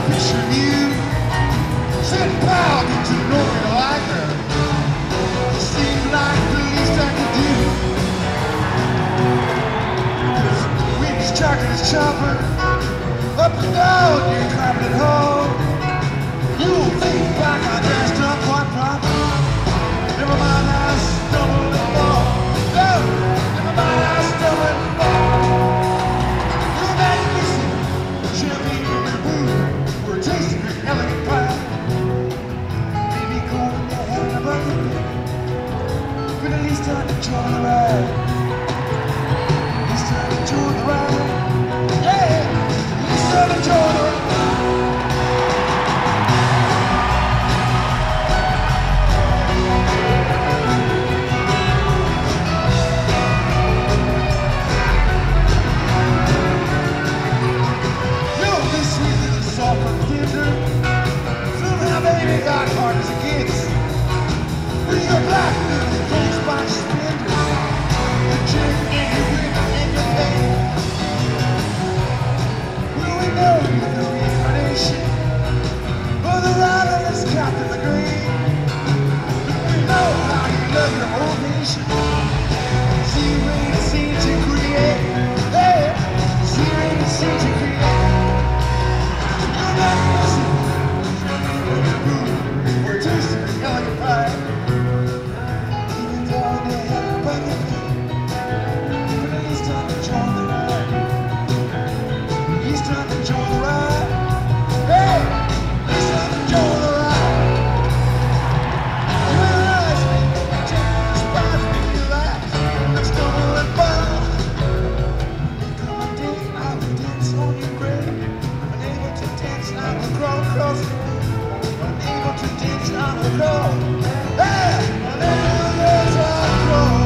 picture of you. Said, pal, get to know me like her. It seemed like the least I could do. 'Cause we was tracking his chopper up and down your carpeted hall. You think back, I dressed up quite proper. Never mind, I stumbled and fall. No, never mind, I stumbled and fall. You're that missing champagne in your boot. We're tasting your elegant pie. Maybe going to hell in a bucket. But at least time to enjoy the ride. At least time to enjoy the ride. Yeah, at least time to enjoy the ride. Baby got hard as it gets. With your black little clothes by suspenders, the gin in your whip and your pain. Well, we know you're the reincarnation of the rider that's Captain the Green. We know how you love your old nation. See you ready to see it you create. Hey, see you ready to see it you create. You're not missing. We're tasting the elegant pie. Even though they have a bucket pie. But at least time to enjoy the ride. At least time to enjoy the ride. Hey! At least time to enjoy the ride. You realize me, take the spies, make you laugh. I'm stumble and fall. Come a day, I will dance on your grave. Unable to dance, I will crawl across the room. Unable to dance on the road. Hey! Unable to dance on the road.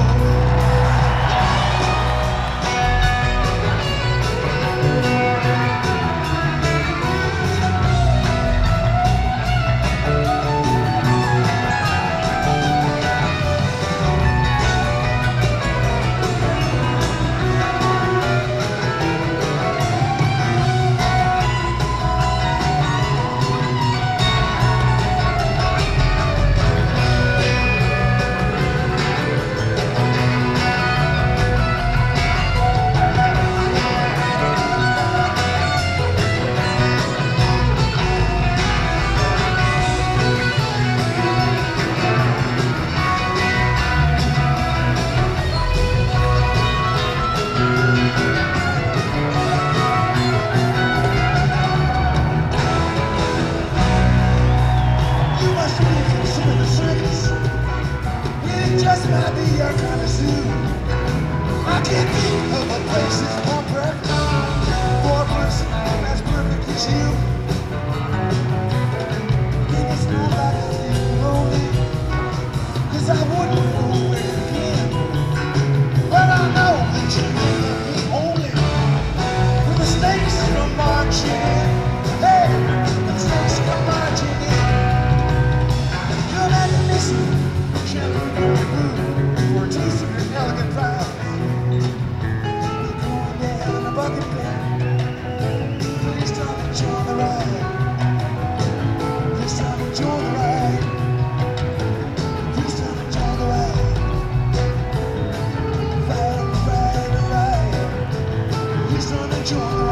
Just might be your kind of zoo. I can't think of a place that's more perfect for a person as perfect as you. And it's not like I feel lonely, 'cause I wouldn't go away again. But I know that you love me only when the snakes come marching in. Hey, the snakes come marching in. You're not missing. We're tasting your elegant pies. We're going to hell in a bucket pie. Please time to enjoy the ride. Please time to enjoy the ride. Please time to enjoy the ride. Ride, ride, ride. Please time to enjoy the ride.